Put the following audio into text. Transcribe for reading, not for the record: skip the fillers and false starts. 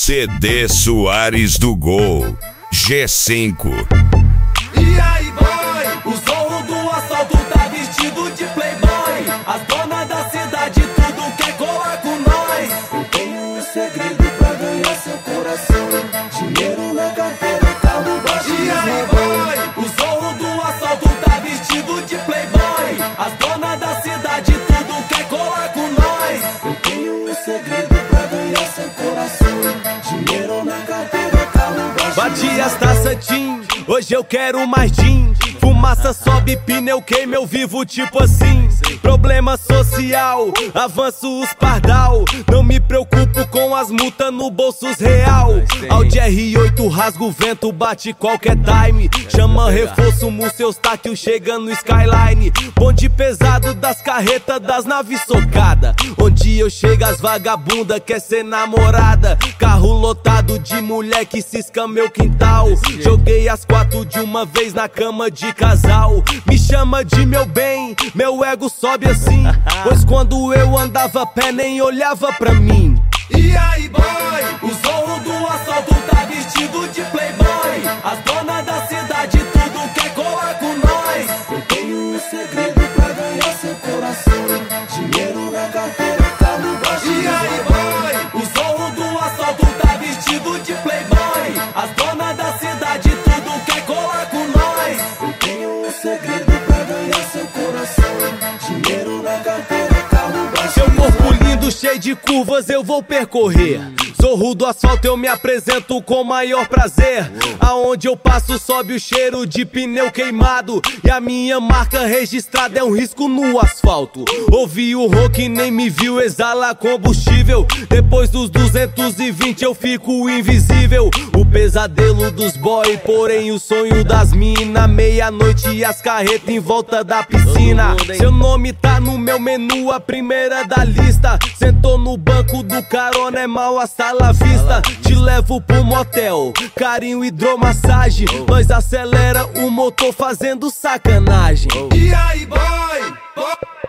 CD Soares do Gol G5. E aí, boy, o zorro do assalto tá vestido de playboy. As donas da cidade tudo quer colar com nós. Eu tenho um segredo pra ganhar seu coração: dinheiro na carteira, carro baixo. E aí, boy, o zorro do assalto tá vestido de playboy. As donas da cidade tudo quer colar com nós. Eu tenho um segredo pra ganhar seu coração: dinheiro na carteira, carro baixo. Bati as taças Tim, hoje eu quero mais gin. Fumaça sobe, pneu queima, eu vivo tipo assim. Problema social, avanço os pardal. Não me preocupo com as multas no bolsos real. Audi R8 rasga o vento, bate qualquer time. Chama reforço, seus táquil chega no Skyline. Bonde pesado das carretas, das naves socada. Onde eu chego as vagabunda quer ser namorada. Carro lotado de mulher que cisca meu quintal. Joguei as 4 de uma vez na cama de casal. Me chama de meu bem, meu ego sobe assim. Pois quando eu andava a pé nem olhava pra mim. E aí, boy, o zorro do assalto tá vestido de playboy. As donas da cidade tudo quer colar com nós. Eu tenho um segredo pra ganhar seu coração: dinheiro na carteira, carro baixo. E aí, boy, o zorro do assalto tá vestido de playboy. As donas da cidade tudo quer colar com nós. Eu tenho um segredo pra ganhar seu coração: dinheiro na carteira, carro baixo. Seu corpo lindo, cheio de curvas, eu vou percorrer. Zorro do asfalto, eu me apresento com maior prazer. Aonde eu passo sobe o cheiro de pneu queimado. E a minha marca registrada é um risco no asfalto. Ouvi o ronco e nem me viu, exala combustível. Depois dos 220 eu fico invisível. O pesadelo dos boy, porém o sonho das mina. Meia-noite e as carretas em volta da piscina. Seu nome tá no meu menu, a primeira da lista. Sentou no banco do carona, é mal a sala vista. Te levo pro motel, carinho, hidromassagem. Nós acelera o motor fazendo sacanagem. E aí, boy,